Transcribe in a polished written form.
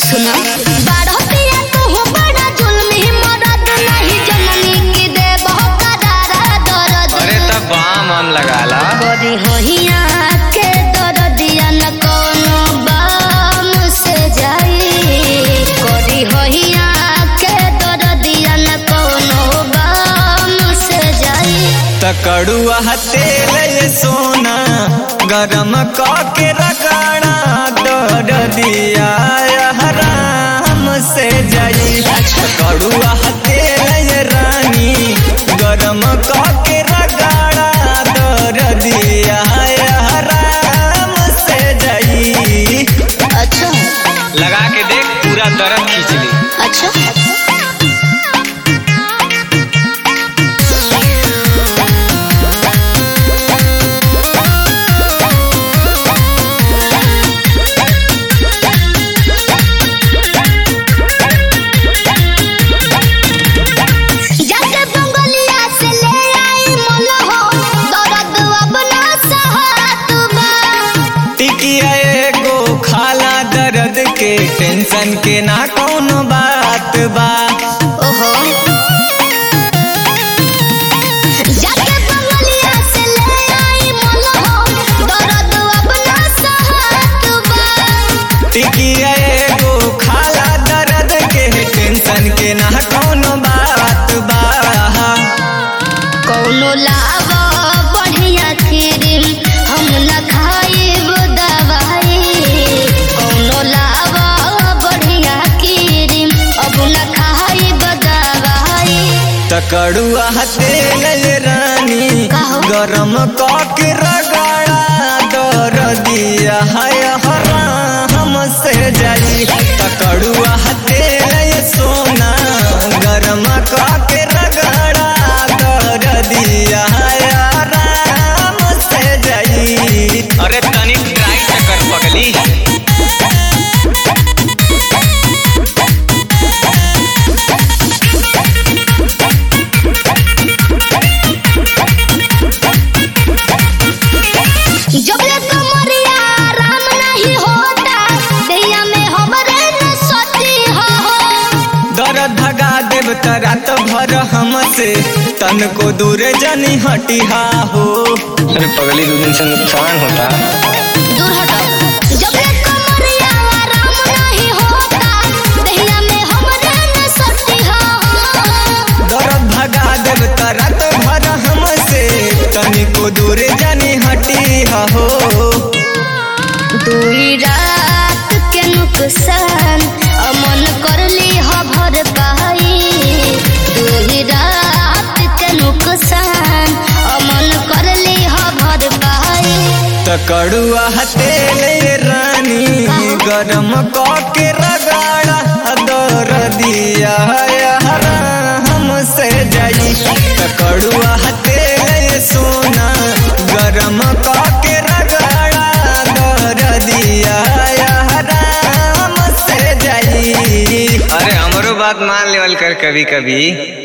सुना बाढ़तिया तू हो बड़ा जुल्मी मरद नहीं जननी के दे बहुत करारा दर्द। अरे तब बाम हम लगाला बड़ी होहिया के दर्दिया न कोनो बाम से जाई। बड़ी होहिया के दर्दिया न कोनो बाम से जाई। तकड़ुआ तेल सोना गरम के रगड़ा दर्दिया हराम से जाई। तकड़ुआ तेल रानी गरम के रगड़ा दर्दिया हराम से जाई। अच्छा लगा के देख पूरा दर्द खींच ली। अच्छा के टेंशन के ना कोनो बात बा। ओहो जाके बंगलिया से ले आई मोलो दर्द अपना सहत बा। टिकिया एगो खाला दर्द के टेंशन के ना कोनो बात बा। कोनो लावा बढ़िया क्रीम हम न खाइब दवाई। कोनो लावा बढ़िया क्रीम अब न खाइब दवाई। तकड़ुआ तेल रानी गरम के रगड़ा दर्दिया हराम से जाई। तकड़ुआ तेल सोना गरम के रगड़ा दर्दिया हराम से जाई। अरे तनिक ट्राई से कर पगली। जब ले कमरिया आराम नहीं होता दैया में हमरे न सोती हो। दर्द भगा देव रात भर हमसे तन को दूर जानी हटिहा हो। अरे पगली 2 दिन से नुकसान होता। दूर हटो जब ले कमरिया आराम नहीं होता दैया में हमरे न सोती हो। दर्द भगा देव रात भर हमसे तन को दूर जानी हटिहा हो। 2 रात के नुकसान अमन कर ली हो भर पाई। 2 रात के नुकसान अमन कर ली हो भर पाई। तकड़ुआ तेल रानी गरम के रगड़ा दर्दिया हराम से जाई। तकड़ुआ तेल सोना गरम के रगड़ा दर्दिया हराम से जाई। अरे हमरो बात मान लेवल कर कभी कभी।